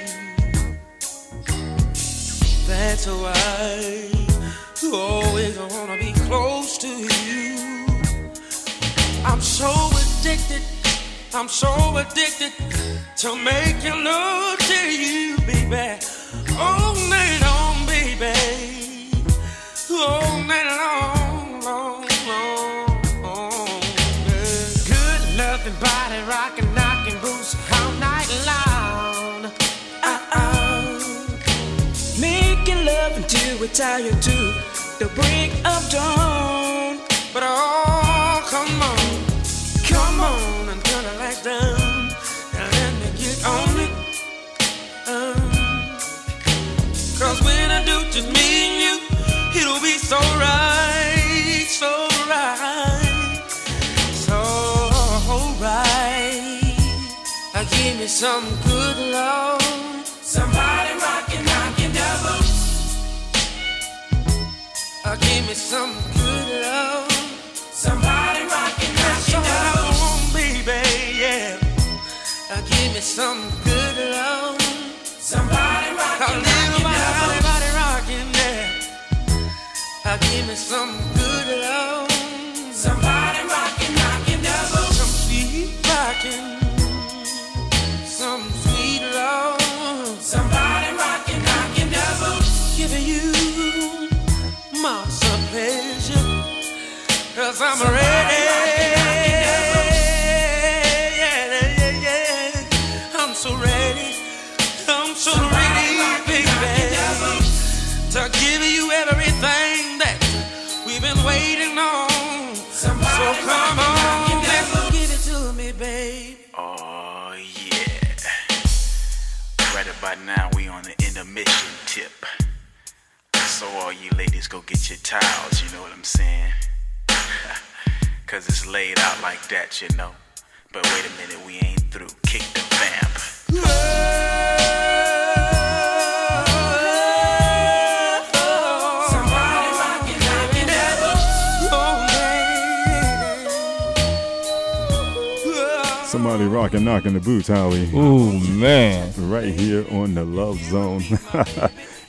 That's why you always wanna be close to you. I'm so addicted, I'm so addicted to making love to you, baby. All night long, baby. All night long, long, long, long. Good loving, body rocking, knocking boots all night long. Uh-oh. Making love until we're tired to the break of dawn. But oh, come on, come on and turn the lights down and let me get on it. Um, Cause when I do just me and you, it'll be so right, so right, so right. Uh, give me some good love. Somebody rockin', knockin' devil. Uh, give me some good love. Somebody rockin', knockin' devil. That's all I want, baby, yeah. Uh, give me some good love. Somebody rockin', knockin' devil. Somebody rockin', yeah. Uh, give me some good love. Somebody rockin', knockin' devil. Some sweet rockin'. Some sweet love. Somebody rockin', knockin' devil. Giving you my some pleasure. Cause I'm somebody ready. Rockin', yeah, yeah, yeah. I'm so ready. I'm so somebody ready, baby. To give you everything that we've been waiting on. Somebody so come on, let's give it to me, babe. Oh, yeah. Right about now, we on the intermission tip. So all you ladies go get your towels, you know what I'm saying? Cause it's laid out like that, you know. But wait a minute, we ain't through. Kick the vamp. Somebody rockin', knockin' the boots, Howie. Ooh, man. Right here on the Love Zone.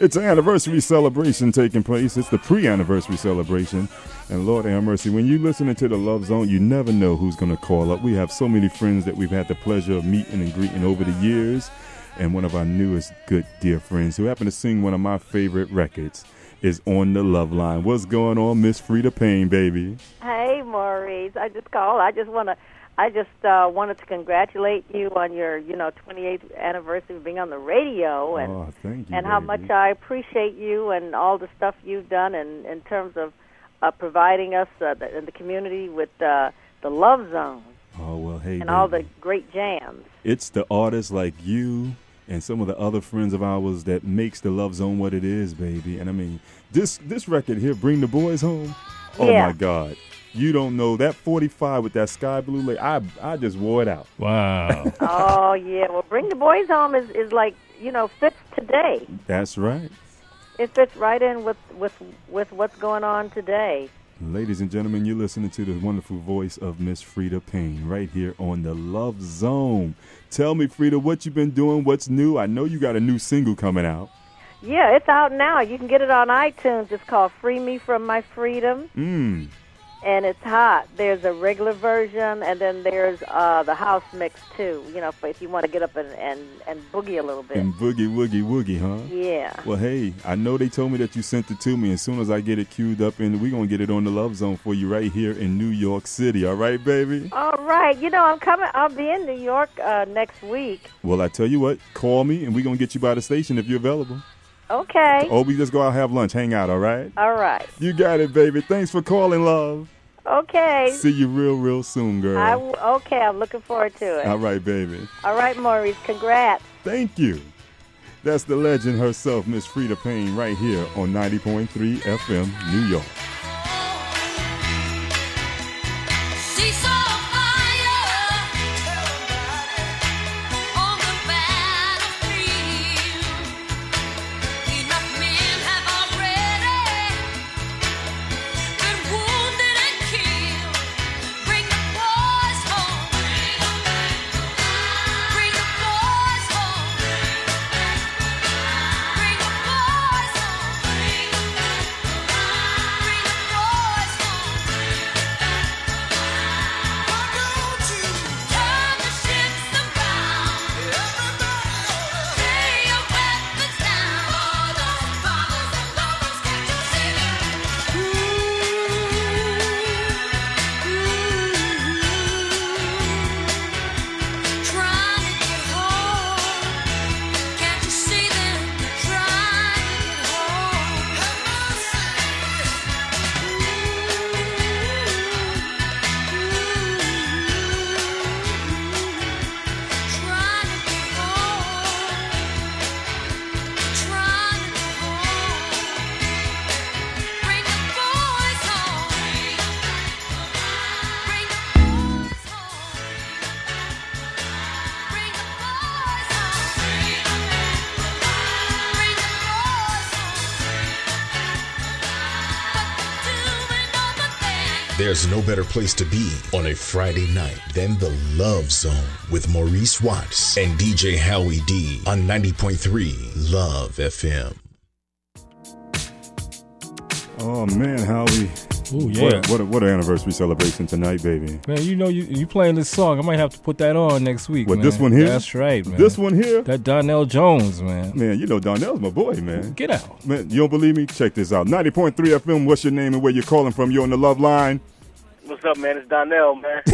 It's an anniversary celebration taking place. It's the pre-anniversary celebration. And Lord have mercy, when you listening to the Love Zone, you never know who's going to call up. We have so many friends that we've had the pleasure of meeting and greeting over the years. And one of our newest good dear friends who happened to sing one of my favorite records is on the Love Line. What's going on, Miss Frida Payne, baby? Hey, Maurice. I just called. I just want to. I just uh, wanted to congratulate you on your, you know, twenty-eighth anniversary of being on the radio, and oh, thank you, and how baby. much I appreciate you and all the stuff you've done, in, in terms of uh, providing us uh, the, in the community with uh, the Love Zone. Oh well, hey, and baby. all the great jams. It's the artists like you and some of the other friends of ours that makes the Love Zone what it is, baby. And I mean, this this record here, Bring the Boys Home. Oh Yeah. my God. You don't know that forty-five with that sky blue light. I I just wore it out. Wow. Oh yeah. Well, Bring the Boys Home is, is like, you know, fits today. That's right. It fits right in with with with what's going on today. Ladies and gentlemen, you're listening to the wonderful voice of Miss Frida Payne right here on the Love Zone. Tell me, Frida, what you've been doing, what's new? I know you got a new single coming out. Yeah, it's out now. You can get it on iTunes. It's called Free Me From My Freedom. Mm. And it's hot. There's a regular version, and then there's uh, the house mix, too, you know, if, if you want to get up and, and, and boogie a little bit. And boogie, woogie, woogie, huh? Yeah. Well, hey, I know they told me that you sent it to me. As soon as I get it queued up, and we're going to get it on the Love Zone for you right here in New York City. All right, baby? All right. You know, I'm coming. I'll be in New York uh, next week. Well, I tell you what, call me, and we're going to get you by the station if you're available. Okay. Or we just go out, have lunch, hang out, all right? All right. You got it, baby. Thanks for calling, love. Okay. See you real, real soon, girl. I w- okay, I'm looking forward to it. All right, baby. All right, Maurice, congrats. Thank you. That's the legend herself, Miss Frida Payne, right here on ninety point three F M, New York. There's no better place to be on a Friday night than the Love Zone with Maurice Watts and D J Howie D on ninety point three Love F M. Oh, man, Howie. Ooh, yeah. What, what, a, what an anniversary celebration tonight, baby. Man, you know, you you playing this song. I might have to put that on next week, What, man. this one here? That's right, man. This one here? That Donnell Jones, man. Man, you know Donnell's my boy, man. Get out. Man, you don't believe me? Check this out. ninety point three F M, what's your name and where you're calling from? You're on the Love Line. What's up, man? It's Donnell, man.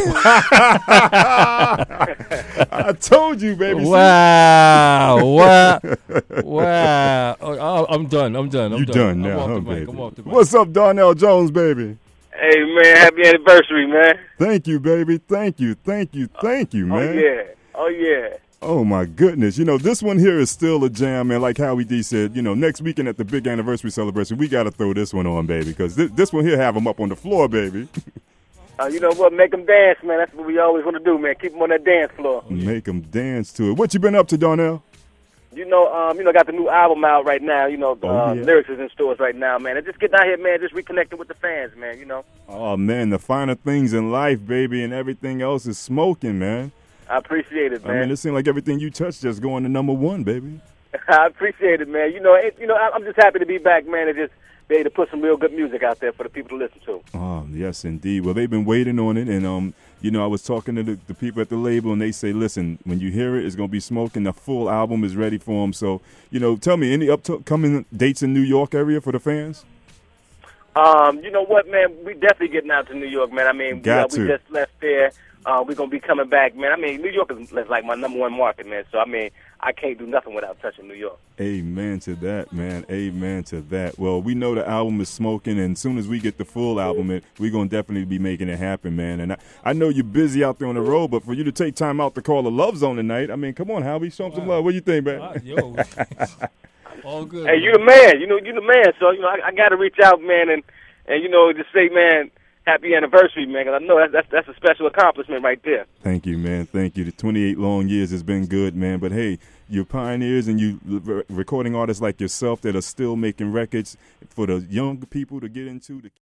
I told you, baby. Wow. wow. Wow. Oh, I'm done. I'm done. I'm You done, done I'm now, off huh, the mic. baby? I'm off the mic. What's up, Donnell Jones, baby? Hey, man, happy anniversary, man. Thank you, baby. Thank you. Thank you. Thank you, man. Oh, yeah. Oh, yeah. Oh, my goodness. You know, this one here is still a jam, man. Like Howie D said, you know, next weekend at the big anniversary celebration, we got to throw this one on, baby, because this, this one here have them up on the floor, baby. Uh, you know what? Make them dance, man. That's what we always want to do, man. Keep them on that dance floor. Make them dance to it. What you been up to, Donnell? You know, um, you know, got the new album out right now. You know, the Oh, uh, yeah. lyrics is in stores right now, man. And just getting out here, man. Just reconnecting with the fans, man. You know, Oh, man, the finer things in life, baby, and everything else is smoking, man. I appreciate it, man. I mean, it seems like everything you touch just going to number one, baby. I appreciate it, man. You know, it, you know, I- I'm just happy to be back, man, and just be able to put some real good music out there for the people to listen to. Oh, yes, indeed. Well, they've been waiting on it, and um, you know, I was talking to the, the people at the label, and they say, listen, when you hear it, it's gonna be smoking. The full album is ready for them. So, you know, tell me any upcoming dates in New York area for the fans? Um, you know what, man? We definitely getting out to New York, man. I mean, Got we, uh, we to. just left there. Uh, we're gonna be coming back, man. I mean, New York is, is like my number one market, man. So I mean, I can't do nothing without touching New York. Amen to that, man. Amen to that. Well, we know the album is smoking, and as soon as we get the full album, it, we're going to definitely be making it happen, man. And I, I know you're busy out there on the road, but for you to take time out to call the Love Zone tonight, I mean, come on, Howie, show 'em some love. What do you think, man? Uh, yo. All good. Hey, you the man. You know, you the man. So you know, I, I got to reach out, man, and and you know, just say, man, happy anniversary, man. Because I know that's, that's that's a special accomplishment right there. Thank you, man. Thank you. The twenty-eight long years has been good, man. But hey, you're pioneers and you re- recording artists like yourself that are still making records for the young people to get into. The